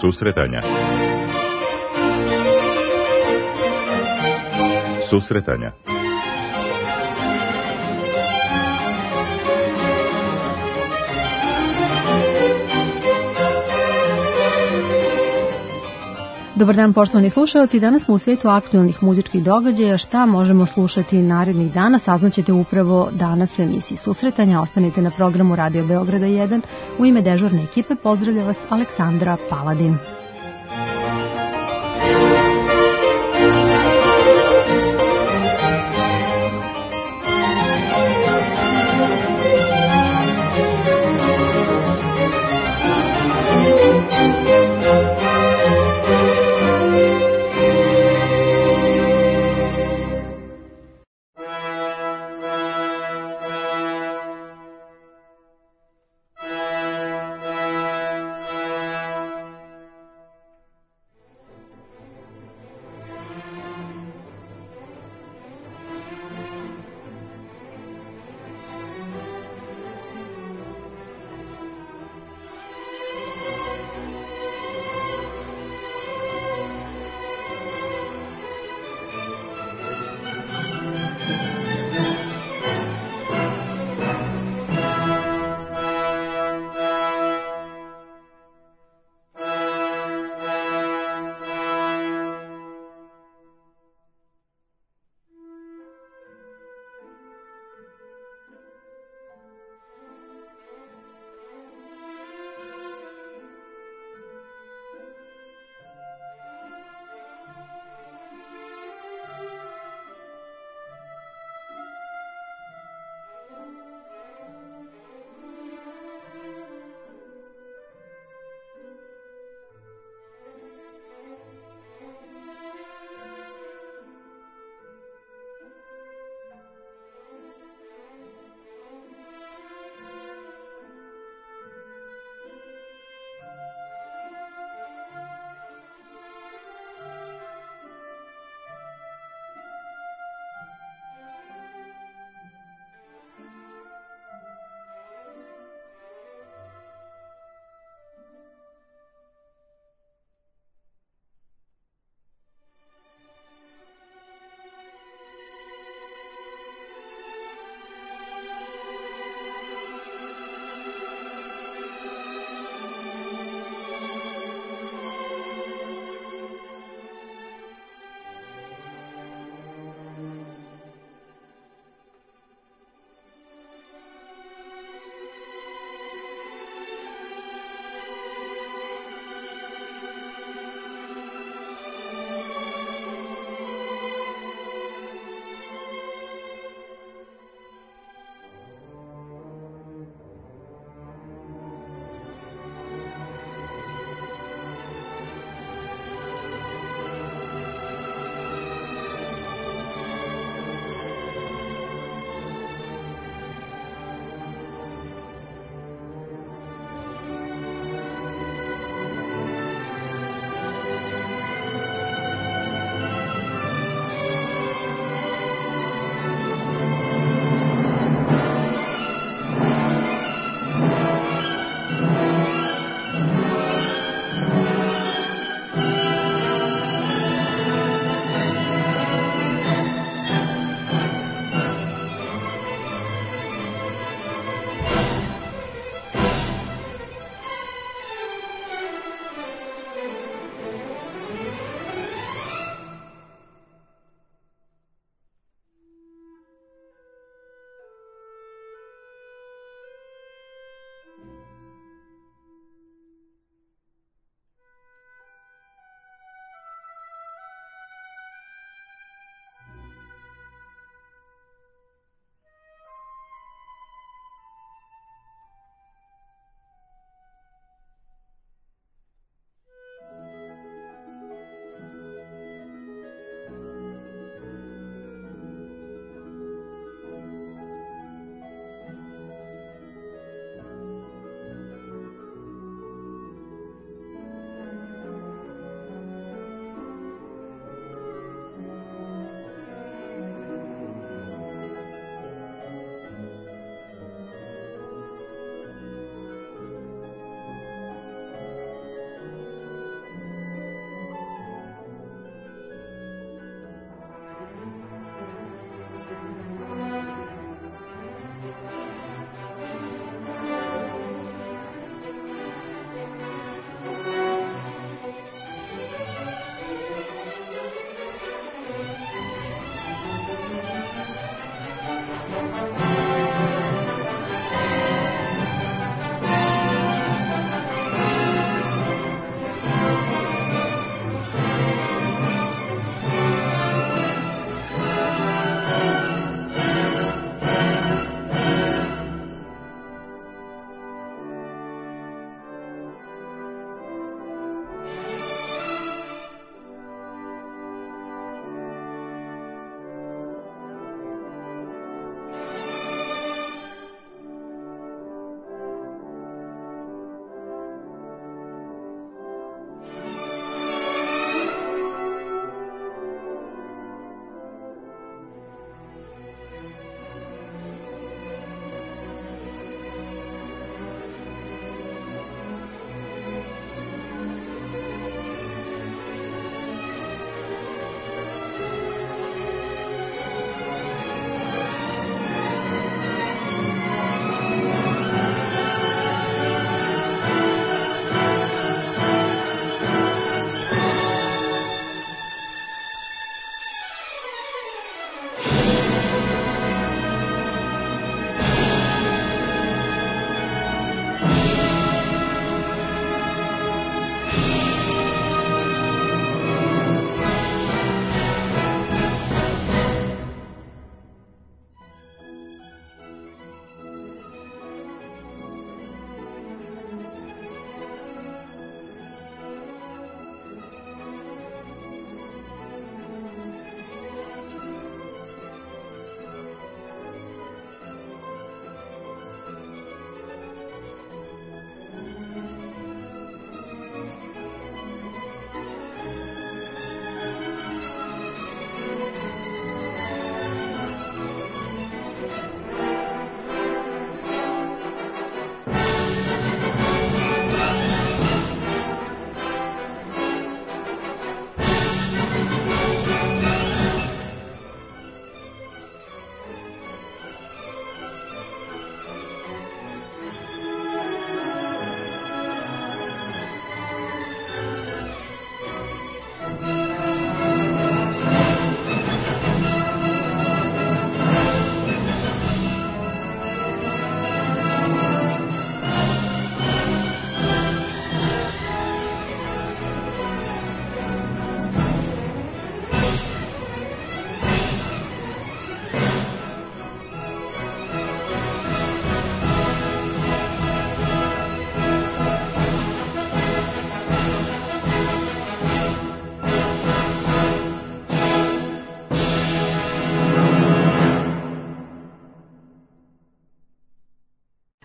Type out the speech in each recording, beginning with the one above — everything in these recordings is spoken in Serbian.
Susretanja. Susretanja. Dobar dan, poštovani slušalci. Danas smo u svijetu aktuelnih muzičkih događaja. Šta možemo slušati narednih dana, saznaćete upravo danas u emisiji Susretanja. Ostanite na programu Radio Beograda 1. U ime dežurne ekipe pozdravlja vas Aleksandra Paladin.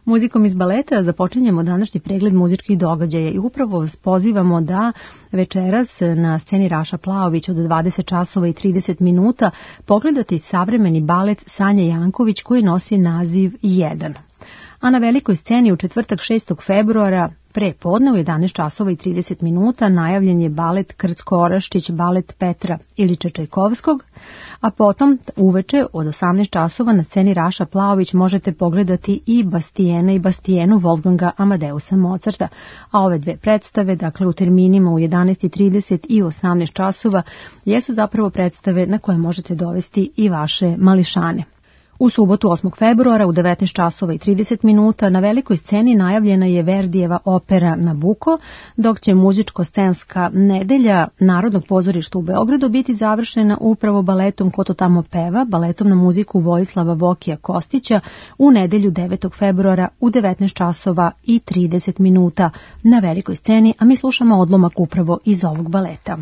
Muzikom iz baleta započinjemo današnji pregled muzičkih događaja i upravo vas pozivamo da večeras na sceni Raša Plaović od 20 časova i 30 minuta pogledate savremeni balet Sanje Janković koji nosi naziv 1. A na velikoj sceni u četvrtak 6. februara pre podne u 11 časova i 30 minuta najavljen je balet Krcko-Oraščić, balet Petra Ilića Čajkovskog, a potom uveče od 18 časova na sceni Raša Plaović možete pogledati i Bastijena i Bastijenu Wolfganga Amadeusa Mozarta, a ove dve predstave, dakle u terminima u 11:30 i 18 časova, jesu zapravo predstave na koje možete dovesti i vaše mališane. U subotu 8. februara u 19 časova i 30 minuta na velikoj sceni najavljena je Verdijeva opera Nabuko, dok će muzičko-scenska nedelja Narodnog pozorišta u Beogradu biti završena upravo baletom Ko to tamo peva, baletom na muziku Vojislava Vokija Kostića u nedelju 9. februara u 19 časova i 30 minuta na velikoj sceni, a mi slušamo odlomak upravo iz ovog baleta.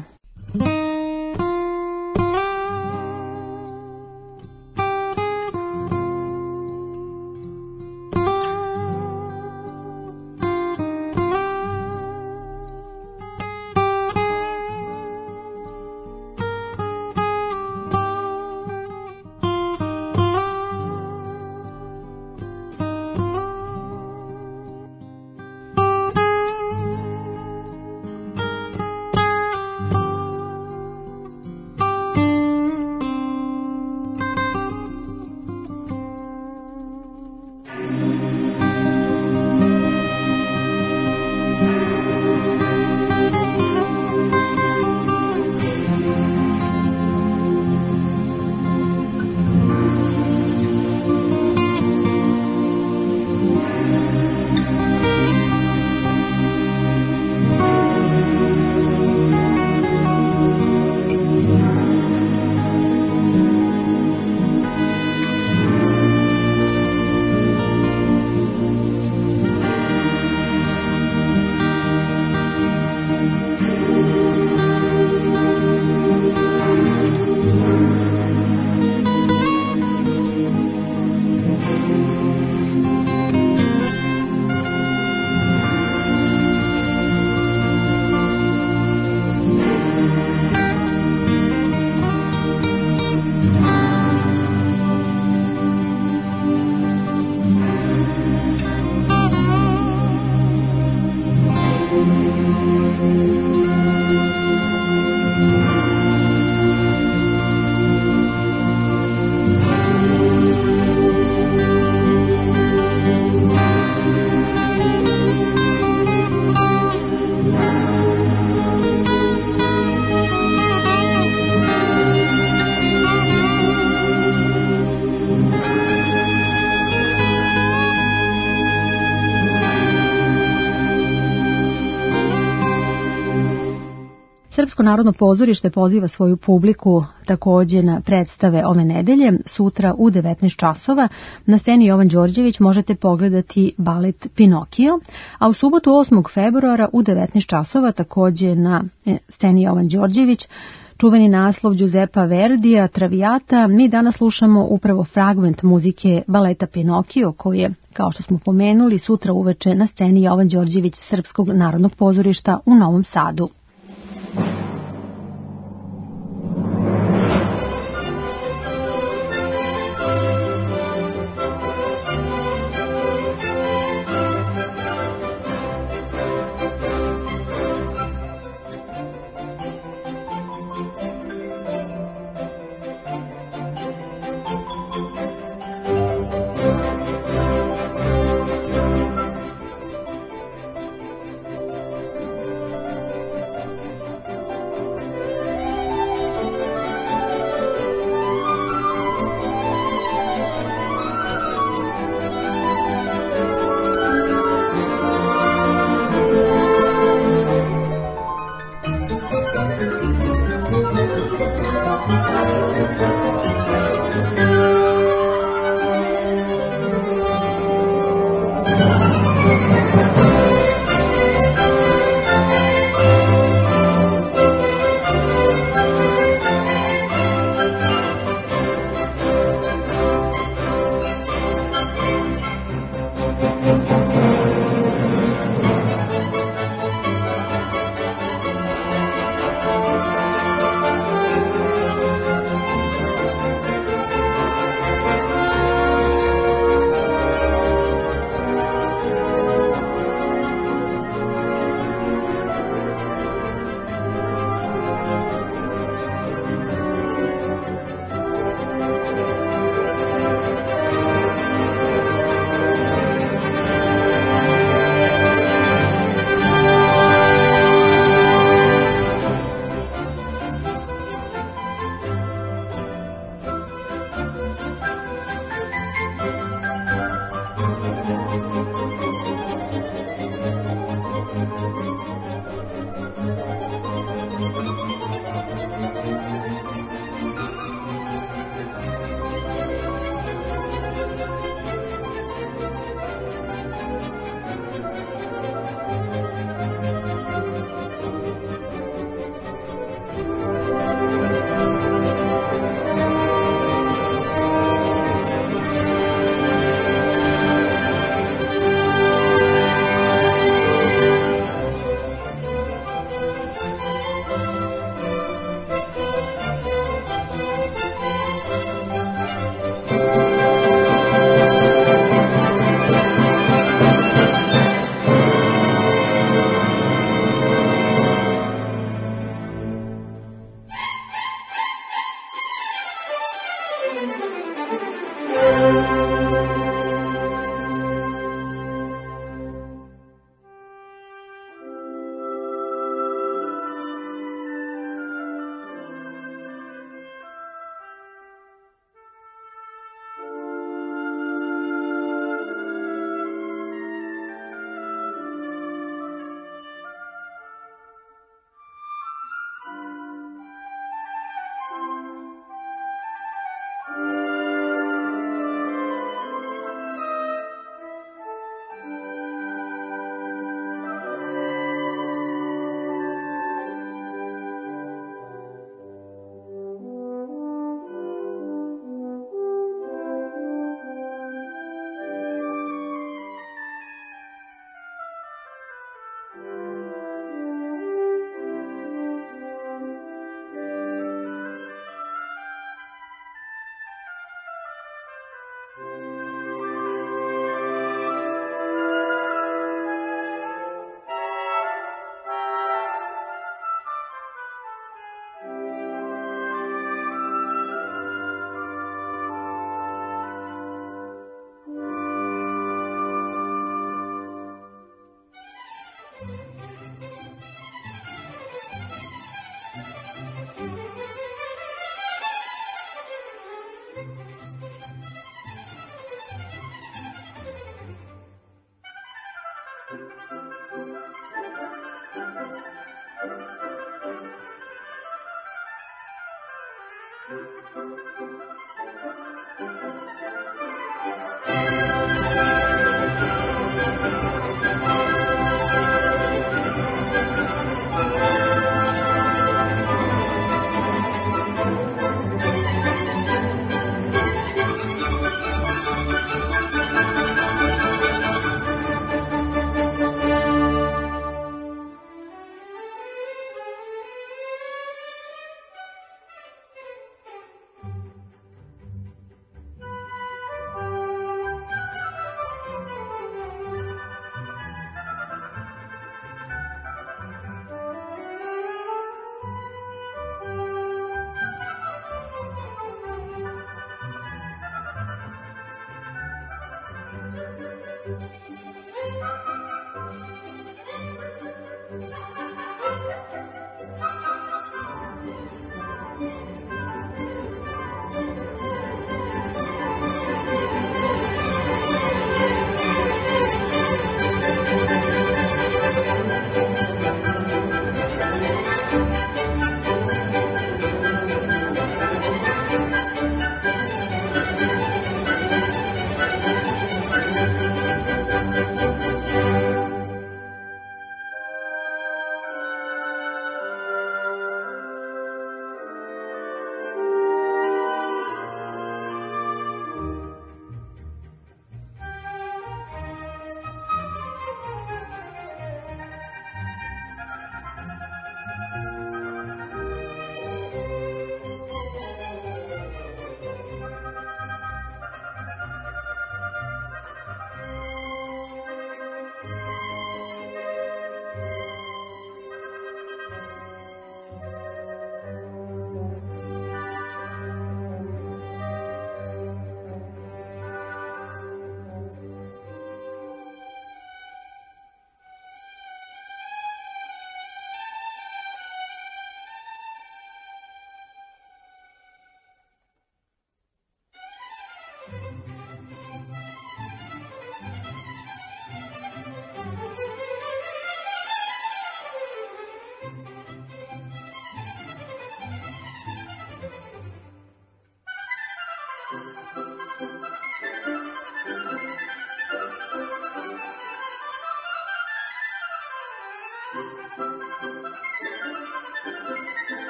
Srpsko narodno pozorište poziva svoju publiku takođe na predstave ove nedelje. Sutra u 19 časova na sceni Jovan Đorđević možete pogledati balet Pinokio, a u subotu 8. februara u 19 časova takođe na sceni Jovan Đorđević čuveni naslov Giuseppa Verdija Traviata. Mi danas slušamo upravo fragment muzike baleta Pinokio koji je, kao što smo pomenuli, sutra uveče na sceni Jovan Đorđević Srpskog narodnog pozorišta u Novom Sadu.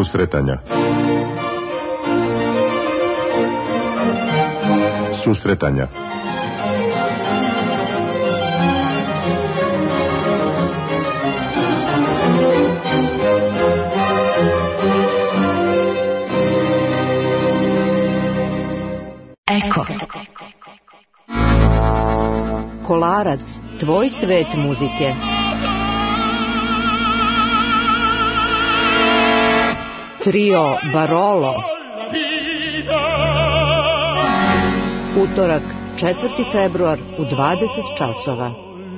Susretanja. Susretanja. Eko. Kolarac, tvoj svet muzike. Trio Barolo. Utorak, 4. februar u 20 časova.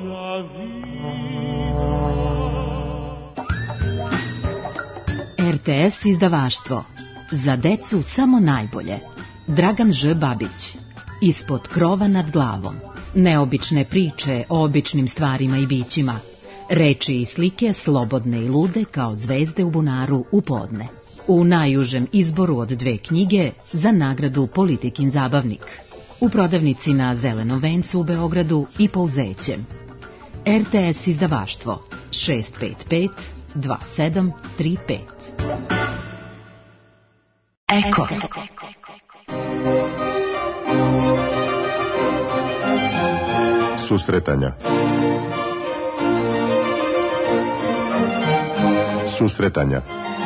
RTS izdavaštvo. Za decu samo najbolje. Dragan Ž. Babić. Ispod krova nad glavom. Neobične priče o običnim stvarima i bićima. Reči i slike slobodne i lude kao zvezde u bunaru u podne. U najužem izboru od 2 knjige za nagradu Politikin zabavnik. U prodavnici na Zelenom vencu u Beogradu i Pouzećem. RTS izdavaštvo 655 2735. Eko. Susretanja. Susretanja.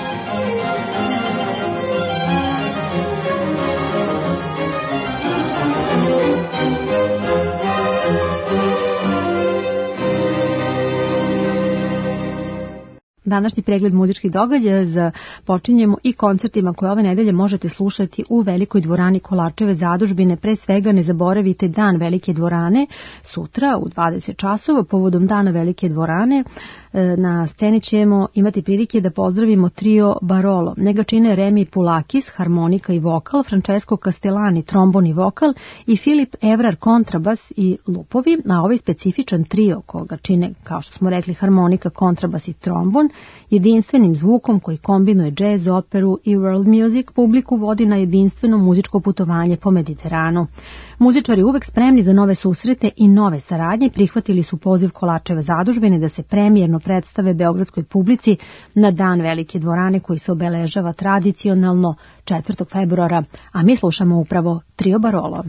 Današnji pregled muzičkih događaja počinjemo i koncertima koje ove nedelje možete slušati u Velikoj dvorani Kolarčeve zadužbine. Pre svega ne zaboravite Dan Velike dvorane sutra u 20 časova. Povodom Dana Velike dvorane na sceni ćemo imati prilike da pozdravimo trio Barolo. Njega čine Remi Pulakis, harmonika i vokal, Francesco Castellani, trombon i vokal i Filip Evrar, kontrabas i lupovi. A ovaj specifičan trio koga čine, kao što smo rekli, harmonika, kontrabas i trombon, jedinstvenim zvukom koji kombinuje džez, operu i world music, publiku vodi na jedinstveno muzičko putovanje po Mediteranu. Muzičari uvek spremni za nove susrete i nove saradnje prihvatili su poziv Kolarčeve zadužbine da se premijerno predstave beogradskoj publici na Dan Velike dvorane koji se obeležava tradicionalno 4. februara, a mi slušamo upravo trio Barolo.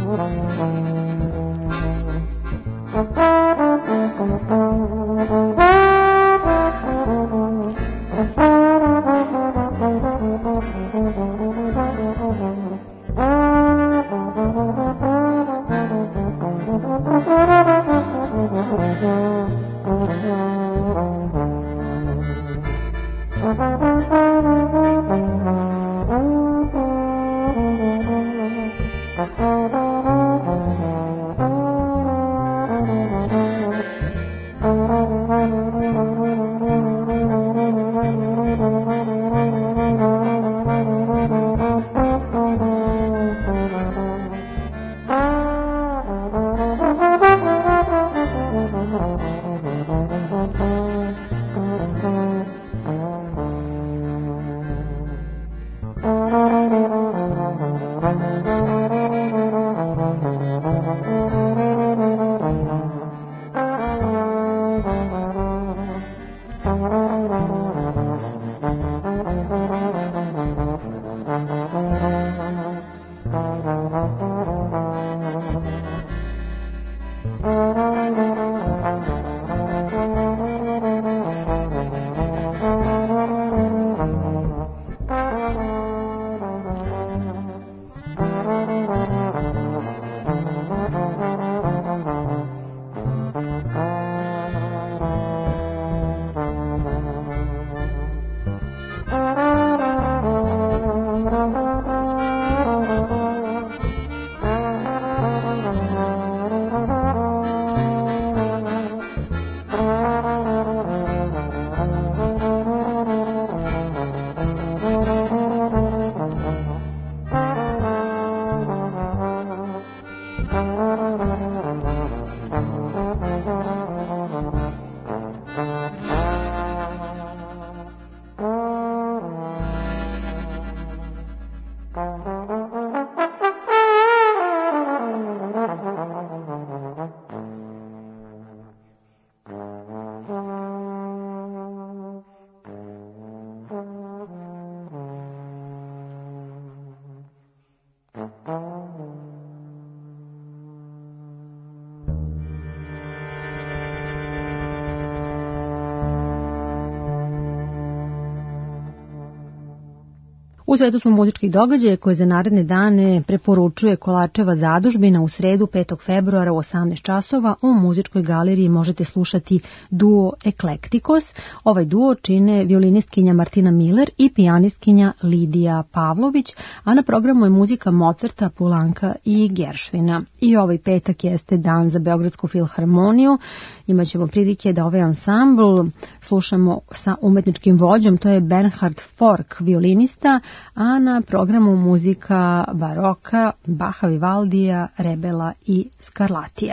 U svetu smo muzičkih događaja koje za naredne dane preporučuje Kolačeva zadužbina. U sredu 5. februara u 18 časova u muzičkoj galeriji možete slušati duo Eklektikos. Ovaj duo čine violinistkinja Martina Miller i pijanistkinja Lidija Pavlović, a na programu je muzika Mozarta, Poulenca i Gershwina. I ovaj petak jeste dan za Beogradsku filharmoniju. Imaćemo prilike da ovaj ansambl slušamo sa umetničkim vođom, to je Bernhard Fork, violinista, a na programu muzika baroka, Baha, Vivaldija, Rebela i Scarlattija.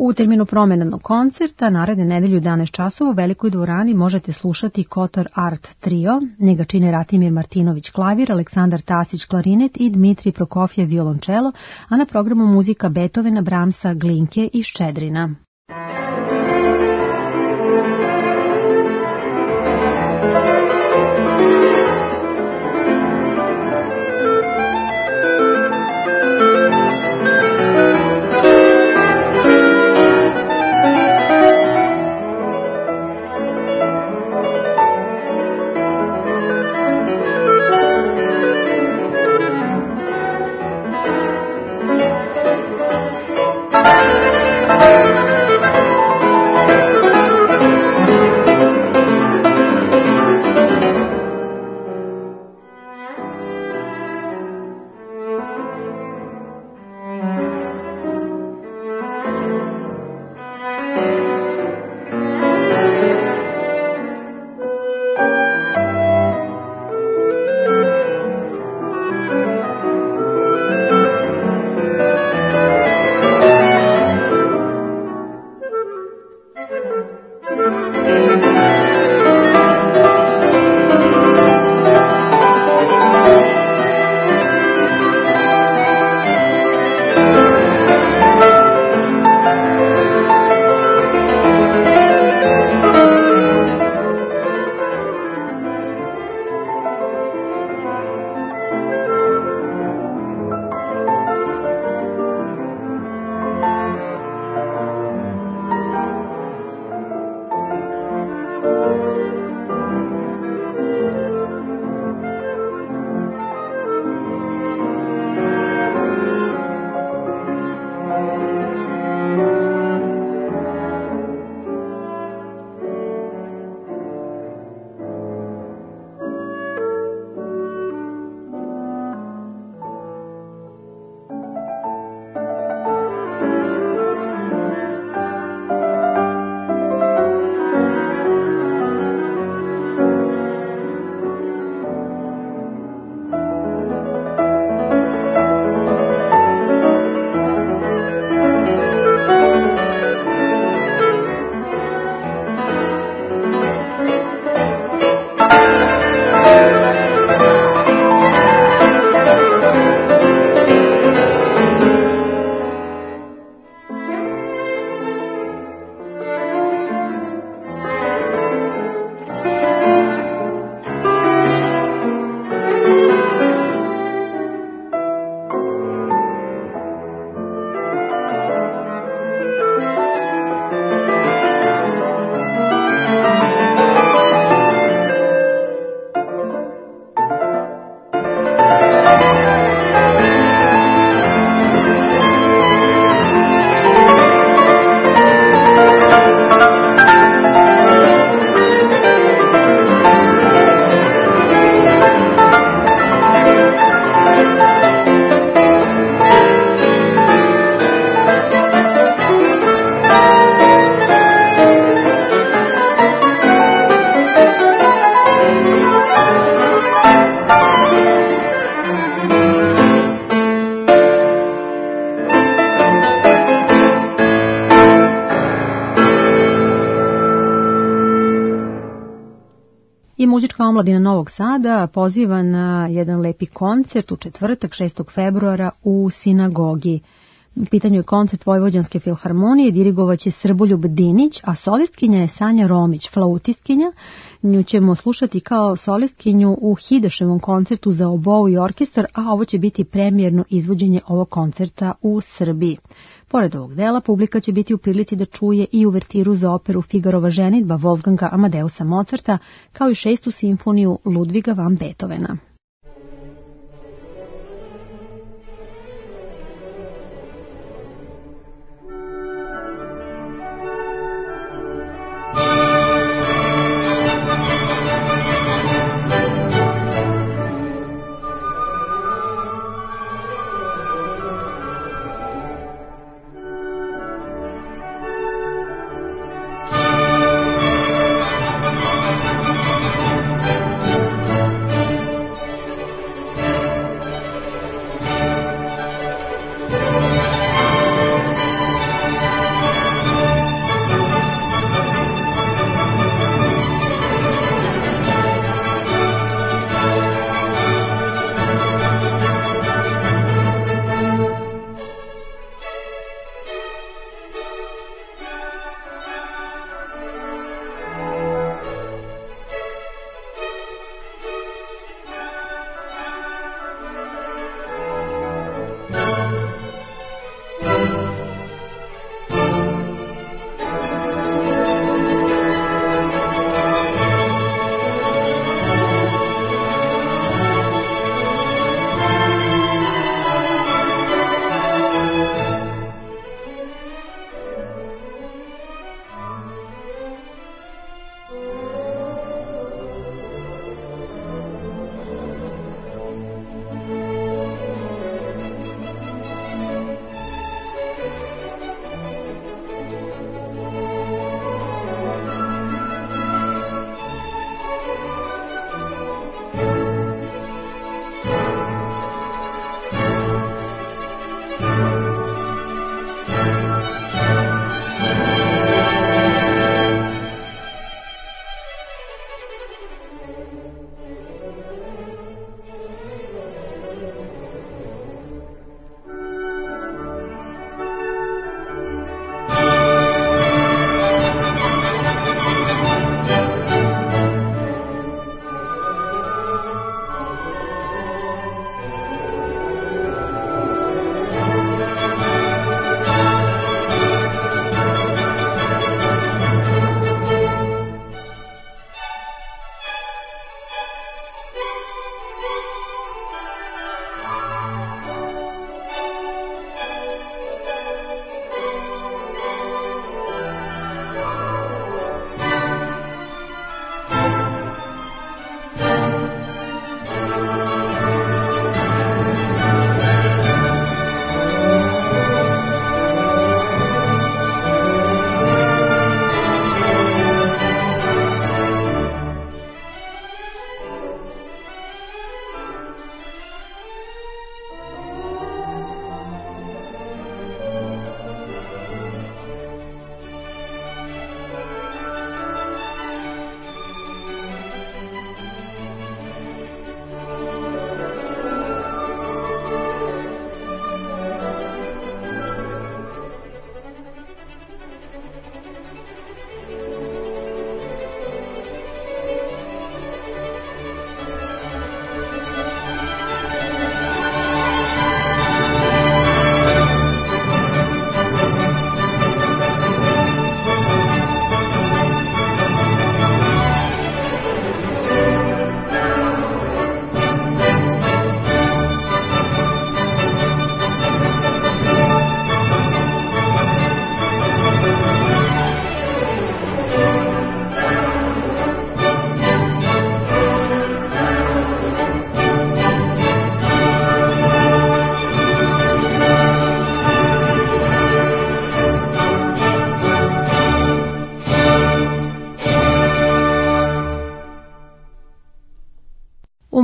U terminu promenadnog koncerta naredne nedelje u 11 časova u Velikoj dvorani možete slušati Kotor Art Trio, njega čine Ratimir Martinović klavir, Aleksandar Tasić klarinet i Dmitri Prokofjev violončelo, a na programu muzika Beethovena, Brahmsa, Glinke i Ščedrina. I muzička omladina Novog Sada poziva na jedan lepi koncert u četvrtak 6. februara u sinagogi. U pitanju je koncert Vojvođanske filharmonije, dirigovaće Srboljub Dinić, a solistkinja je Sanja Romić, flautistkinja. Nju ćemo slušati kao solistkinju u Hideševom koncertu za obou i orkestar, a ovo će biti premijerno izvođenje ovog koncerta u Srbiji. Pored ovog dela, publika će biti u prilici da čuje i uvertiru za operu Figarova ženidba Wolfganga Amadeusa Mozarta, kao i 6. simfoniju Ludviga van Beethovena.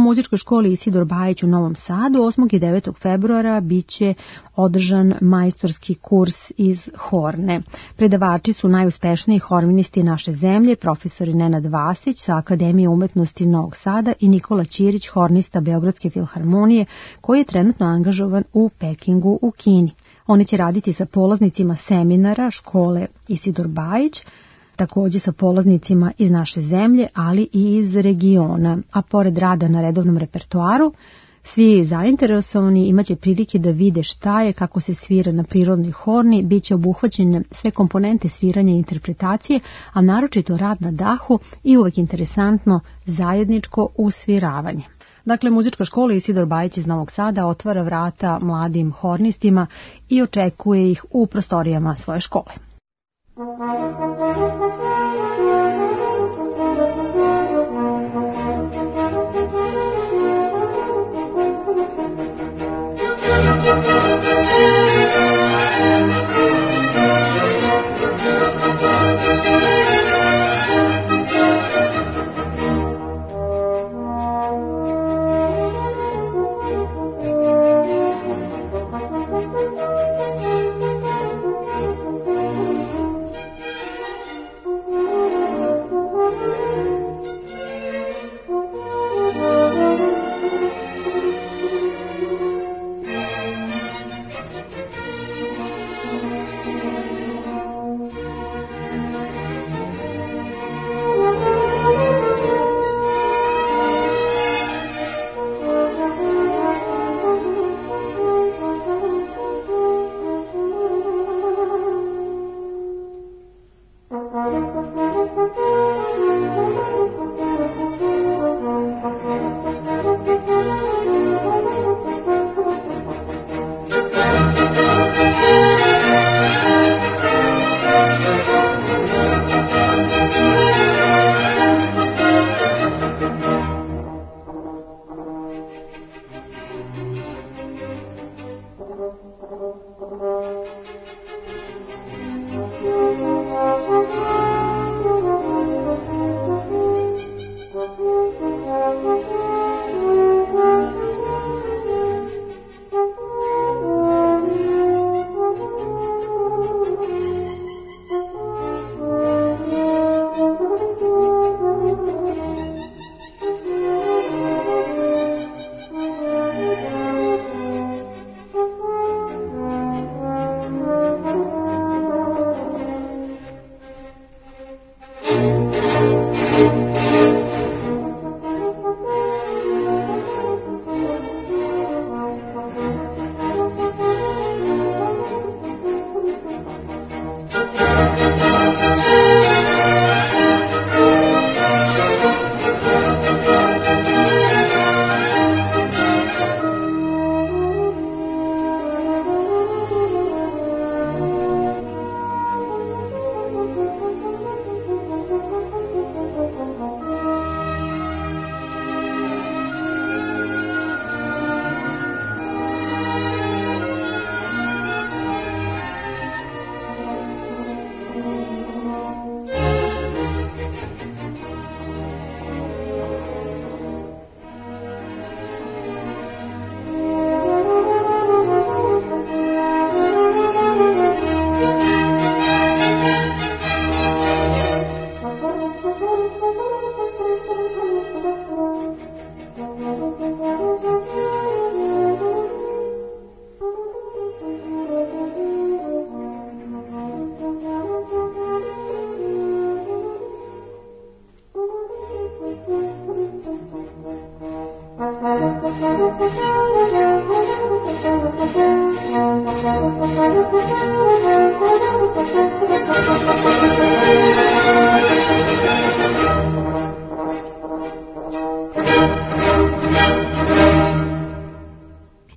muzičkoj školi Isidor Bajić u Novom Sadu 8. i 9. februara biće održan majstorski kurs iz horne. Predavači su najuspešniji horministi naše zemlje, profesori Nenad Vasić sa Akademije umetnosti Novog Sada i Nikola Ćirić, hornista Beogradske filharmonije, koji je trenutno angažovan u Pekingu u Kini. Oni će raditi sa polaznicima seminara škole Isidor Bajić, takođe sa polaznicima iz naše zemlje, ali i iz regiona. A pored rada na redovnom repertoaru, svi zainteresovani imaće prilike da vide šta je, kako se svira na prirodnoj horni, bit će obuhvaćene sve komponente sviranja i interpretacije, a naročito rad na dahu i uvek interesantno zajedničko usviravanje. Dakle, muzička škola Isidor Bajić iz Novog Sada otvara vrata mladim hornistima i očekuje ih u prostorijama svoje škole.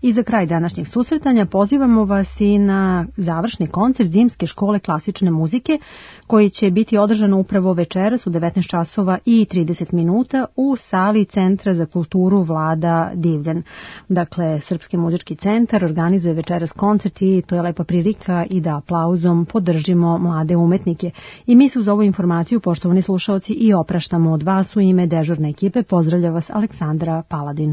I za kraj današnjeg susretanja pozivamo vas i na završni koncert Zimske škole klasične muzike koji će biti održan upravo večeras u 19 časova i 30 minuta u sali Centra za kulturu Vlada Divljan. Dakle, Srpski muzički centar organizuje večeras koncert i to je lepa prilika i da aplauzom podržimo mlade umetnike. I mi se uz ovu informaciju, poštovani slušaoci, i opraštamo od vas u ime dežurne ekipe. Pozdravlja vas Aleksandra Paladin.